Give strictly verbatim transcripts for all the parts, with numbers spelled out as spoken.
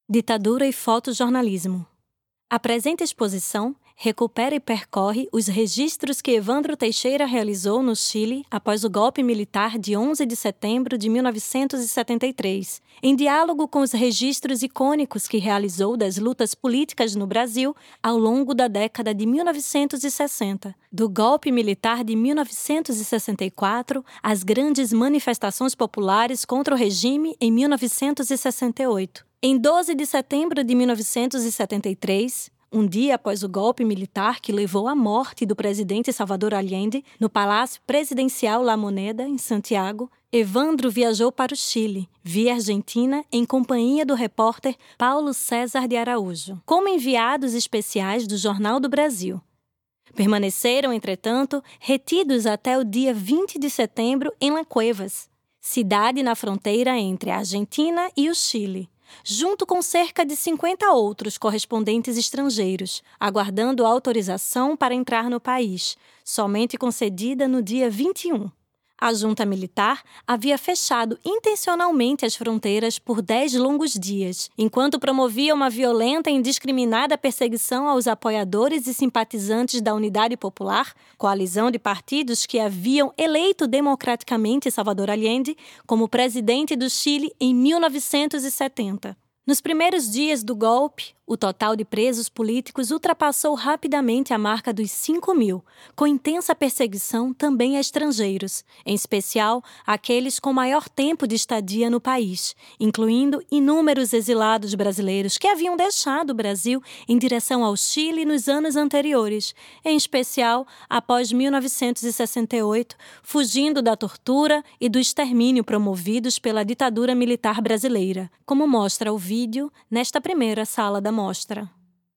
Ditadura e fotojornalismo. A presente exposição recupera e percorre os registros que Evandro Teixeira realizou no Chile após o golpe militar de onze de setembro de mil novecentos e setenta e três, em diálogo com os registros icônicos que realizou das lutas políticas no Brasil ao longo da década de mil novecentos e sessenta, do golpe militar de mil novecentos e sessenta e quatro às grandes manifestações populares contra o regime em mil novecentos e sessenta e oito. Em doze de setembro de mil novecentos e setenta e três, um dia após o golpe militar que levou à morte do presidente Salvador Allende, no Palácio Presidencial La Moneda, em Santiago, Evandro viajou para o Chile, via Argentina, em companhia do repórter Paulo César de Araújo, como enviados especiais do Jornal do Brasil. Permaneceram, entretanto, retidos até o dia vinte de setembro em La Cuevas, cidade na fronteira entre a Argentina e o Chile, junto com cerca de cinquenta outros correspondentes estrangeiros, aguardando autorização para entrar no país, somente concedida no dia vinte e um. A junta militar havia fechado intencionalmente as fronteiras por dez longos dias, enquanto promovia uma violenta e indiscriminada perseguição aos apoiadores e simpatizantes da Unidade Popular, coalizão de partidos que haviam eleito democraticamente Salvador Allende como presidente do Chile em mil novecentos e setenta. Nos primeiros dias do golpe, o total de presos políticos ultrapassou rapidamente a marca dos cinco mil, com intensa perseguição também a estrangeiros, em especial aqueles com maior tempo de estadia no país, incluindo inúmeros exilados brasileiros que haviam deixado o Brasil em direção ao Chile nos anos anteriores, em especial após mil novecentos e sessenta e oito, fugindo da tortura e do extermínio promovidos pela ditadura militar brasileira, como mostra o vídeo nesta primeira sala da mostra.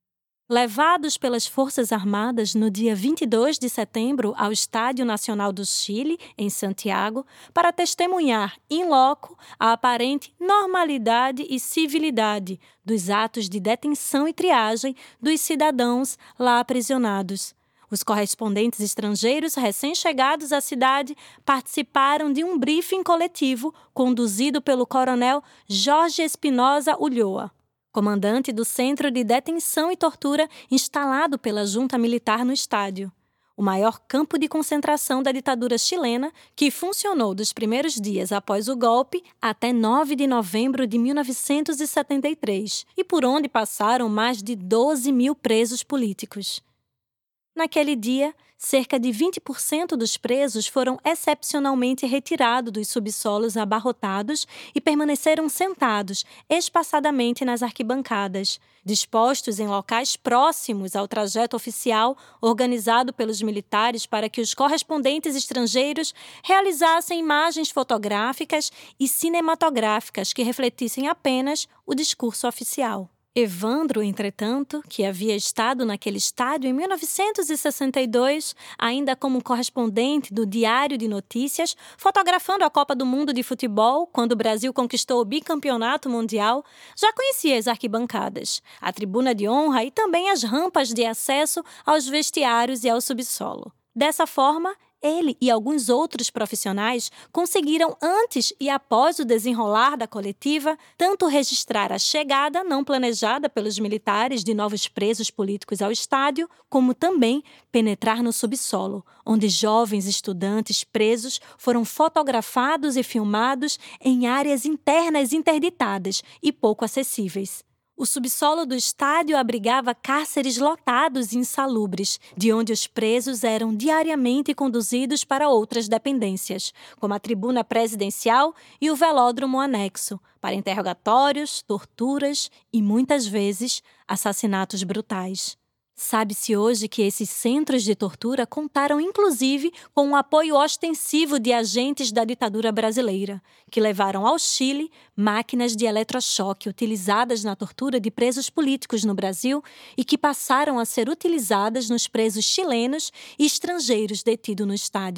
Levados pelas Forças Armadas no dia vinte e dois de setembro ao Estádio Nacional do Chile, em Santiago, para testemunhar in loco a aparente normalidade e civilidade dos atos de detenção e triagem dos cidadãos lá aprisionados. Os correspondentes estrangeiros recém-chegados à cidade participaram de um briefing coletivo conduzido pelo coronel Jorge Espinosa Ulloa, comandante do Centro de Detenção e Tortura instalado pela junta militar no estádio, o maior campo de concentração da ditadura chilena, que funcionou dos primeiros dias após o golpe até nove de novembro de mil novecentos e setenta e três, e por onde passaram mais de doze mil presos políticos. Naquele dia, cerca de vinte por cento dos presos foram excepcionalmente retirados dos subsolos abarrotados e permaneceram sentados espaçadamente nas arquibancadas, dispostos em locais próximos ao trajeto oficial organizado pelos militares para que os correspondentes estrangeiros realizassem imagens fotográficas e cinematográficas que refletissem apenas o discurso oficial. Evandro, entretanto, que havia estado naquele estádio em mil novecentos e sessenta e dois, ainda como correspondente do Diário de Notícias, fotografando a Copa do Mundo de Futebol, quando o Brasil conquistou o bicampeonato mundial, já conhecia as arquibancadas, a tribuna de honra e também as rampas de acesso aos vestiários e ao subsolo. Dessa forma, ele e alguns outros profissionais conseguiram, antes e após o desenrolar da coletiva, tanto registrar a chegada não planejada pelos militares de novos presos políticos ao estádio, como também penetrar no subsolo, onde jovens estudantes presos foram fotografados e filmados em áreas internas interditadas e pouco acessíveis. O subsolo do estádio abrigava cárceres lotados e insalubres, de onde os presos eram diariamente conduzidos para outras dependências, como a tribuna presidencial e o velódromo anexo, para interrogatórios, torturas e, muitas vezes, assassinatos brutais. Sabe-se hoje que esses centros de tortura contaram inclusive com o apoio ostensivo de agentes da ditadura brasileira, que levaram ao Chile máquinas de eletrochoque utilizadas na tortura de presos políticos no Brasil e que passaram a ser utilizadas nos presos chilenos e estrangeiros detidos no estádio.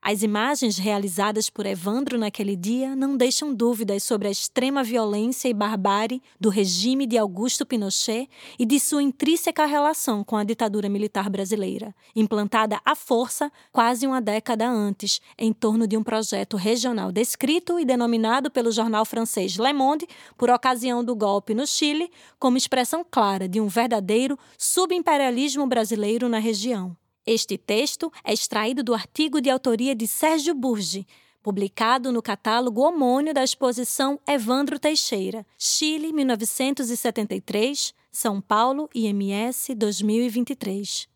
As imagens realizadas por Evandro naquele dia não deixam dúvidas sobre a extrema violência e barbárie do regime de Augusto Pinochet e de sua intrínseca relação com a ditadura militar brasileira, implantada à força quase uma década antes, em torno de um projeto regional descrito e denominado pelo jornal francês Le Monde, por ocasião do golpe no Chile, como expressão clara de um verdadeiro subimperialismo brasileiro na região. Este texto é extraído do artigo de autoria de Sérgio Burgi, publicado no catálogo homônimo da exposição Evandro Teixeira, Chile, mil novecentos e setenta e três, São Paulo, I M S, dois mil e vinte e três.